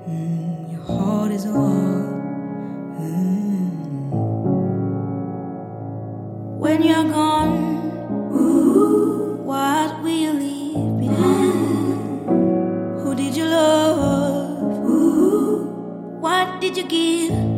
Your heart is a wall. When you're gone, what will you leave behind? Who did you love? What did you give?